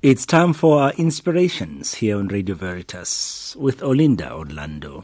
It's time for our inspirations here on Radio Veritas with Olinda Orlando.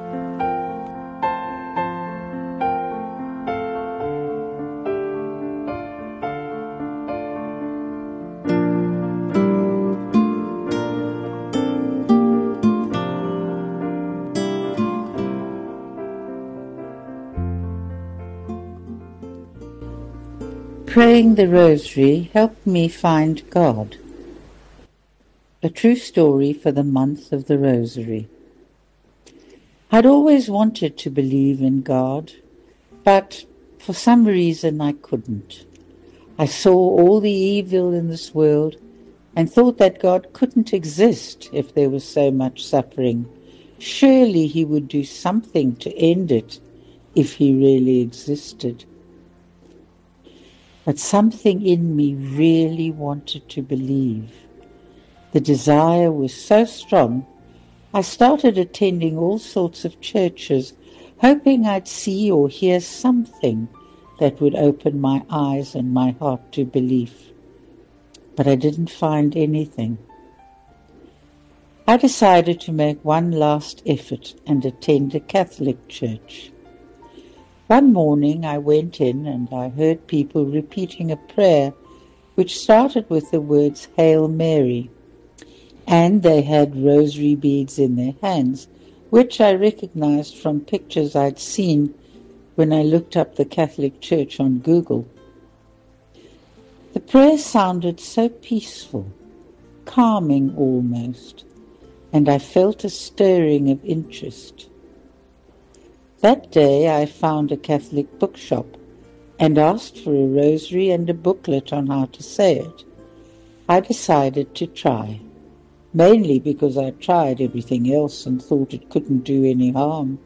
Praying the Rosary helped me find God. A true story for the month of the Rosary. I'd always wanted to believe in God, but for some reason I couldn't. I saw all the evil in this world and thought that God couldn't exist if there was so much suffering. Surely he would do something to end it if he really existed. But something in me really wanted to believe. The desire was so strong, I started attending all sorts of churches, hoping I'd see or hear something that would open my eyes and my heart to belief. But I didn't find anything. I decided to make one last effort and attend a Catholic church. One morning I went in and I heard people repeating a prayer which started with the words Hail Mary. And they had rosary beads in their hands, which I recognized from pictures I'd seen when I looked up the Catholic Church on Google. The prayer sounded so peaceful, calming almost, and I felt a stirring of interest. That day I found a Catholic bookshop and asked for a rosary and a booklet on how to say it. I decided to try. Mainly because I tried everything else and thought it couldn't do any harm.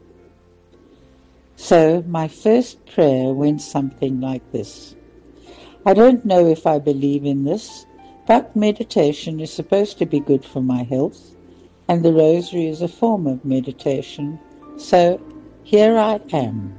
So my first prayer went something like this. I don't know if I believe in this, but meditation is supposed to be good for my health, and the rosary is a form of meditation, so here I am.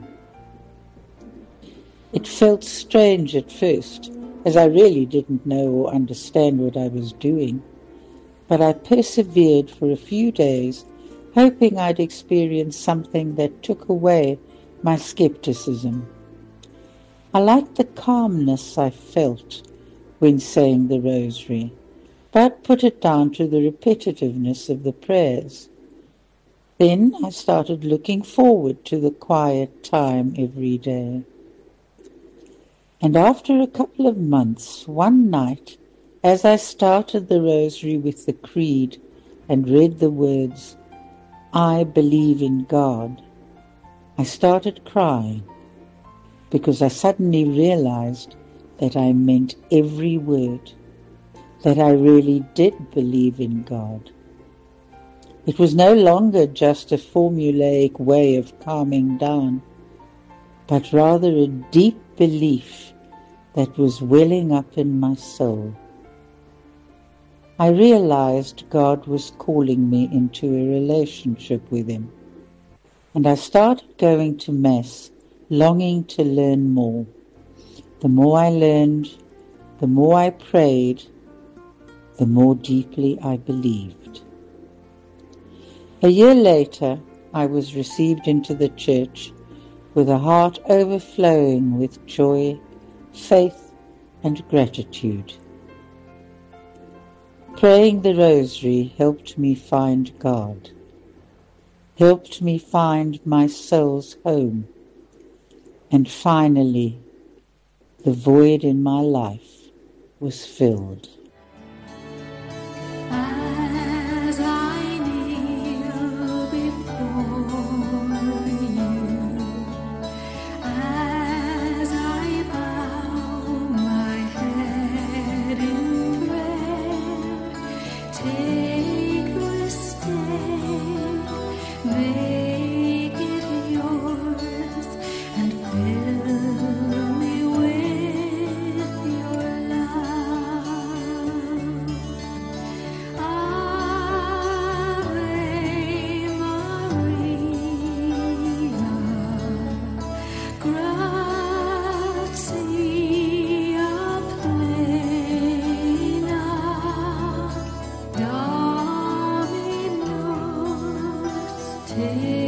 It felt strange at first, as I really didn't know or understand what I was doing. But I persevered for a few days, hoping I'd experience something that took away my skepticism. I liked the calmness I felt when saying the rosary, but put it down to the repetitiveness of the prayers. Then I started looking forward to the quiet time every day. And after a couple of months, one night, as I started the rosary with the creed and read the words, I believe in God, I started crying because I suddenly realized that I meant every word, that I really did believe in God. It was no longer just a formulaic way of calming down, but rather a deep belief that was welling up in my soul. I realized God was calling me into a relationship with Him, and I started going to Mass, longing to learn more. The more I learned, the more I prayed, the more deeply I believed. A year later, I was received into the church with a heart overflowing with joy, faith, and gratitude. Praying the rosary helped me find God, helped me find my soul's home, and finally, the void in my life was filled. As I kneel before you, as I bow my head in prayer, take this day, make it yours, and fill me with your love. Ave Maria, gratia plena, Take